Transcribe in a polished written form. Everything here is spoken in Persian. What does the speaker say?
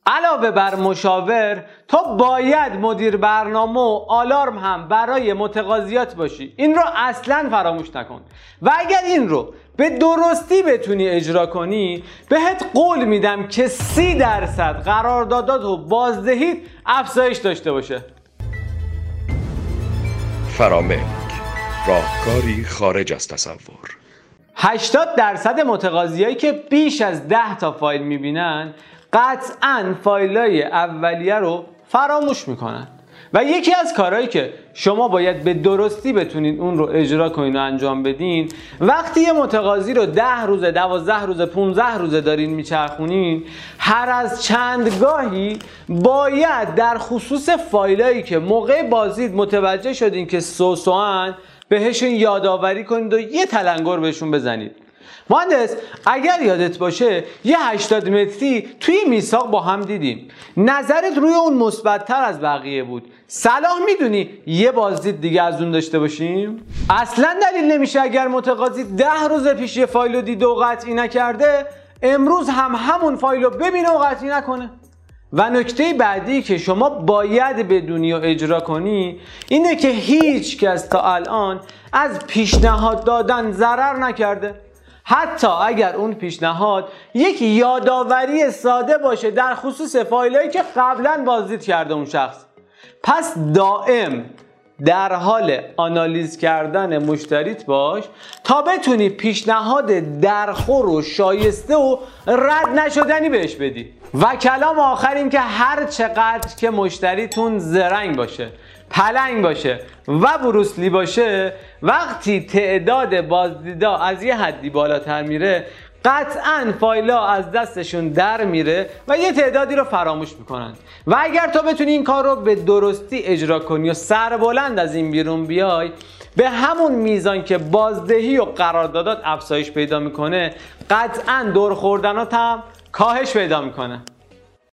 علاوه بر مشاور، تو باید مدیر برنامه و آلارم هم برای متقاضیات باشی. این رو اصلا فراموش نکن. و اگر این رو به درستی بتونی اجرا کنی، بهت قول میدم که 30% قراردادات و بازدهیت افزایش داشته باشه. فرامک، راهکاری خارج از تصور. 80% متقاضیایی که بیش از 10 تا فایل میبینن قطعاً فایلای اولیه رو فراموش میکنن و یکی از کارهایی که شما باید به درستی بتونین اون رو اجرا کنین و انجام بدین، وقتی یه متقاضی رو 10 روزه، 12 روزه، 15 روزه دارین میچرخونین، هر از چندگاهی باید در خصوص فایلایی که موقع بازدید متوجه شدین که سوسوان بهشون یادآوری کنید و یه تلنگر بهشون بزنید. مهندس، اگر یادت باشه یه 80 متری توی میثاق با هم دیدیم. نظرت روی اون مثبت‌تر از بقیه بود. صلاح میدونی یه بازدید دیگه از اون داشته باشیم؟ اصلا دلیل نمیشه اگر متقاضی 10 روز پیش یه فایل رو دیده و قطعی نکرده، امروز هم همون فایل رو ببینه و قطعی نکنه. و نکته بعدی که شما باید بدونی و اجرا کنی اینه که هیچ کس تا الان از پیشنهاد دادن ضرر نکرده، حتی اگر اون پیشنهاد یک یادآوری ساده باشه در خصوص فایلایی که قبلا بازدید کرده اون شخص. پس دائم در حال آنالیز کردن مشتریت باش تا بتونی پیشنهاد درخور و شایسته و رد نشدنی بهش بدی. و کلام آخر این که هر چقدر که مشتریتون زرنگ باشه، پلنگ باشه و بروسلی باشه، وقتی تعداد بازدیدا از یه حدی بالاتر میره قطعاً فایلا از دستشون در میره و یه تعدادی رو فراموش میکنن. و اگر تو بتونی این کار رو به درستی اجرا کنی و سربلند از این بیرون بیای، به همون میزان که بازدهی و قراردادات افزایش پیدا میکنه، قطعاً دور خوردنات هم کاهش پیدا میکنه.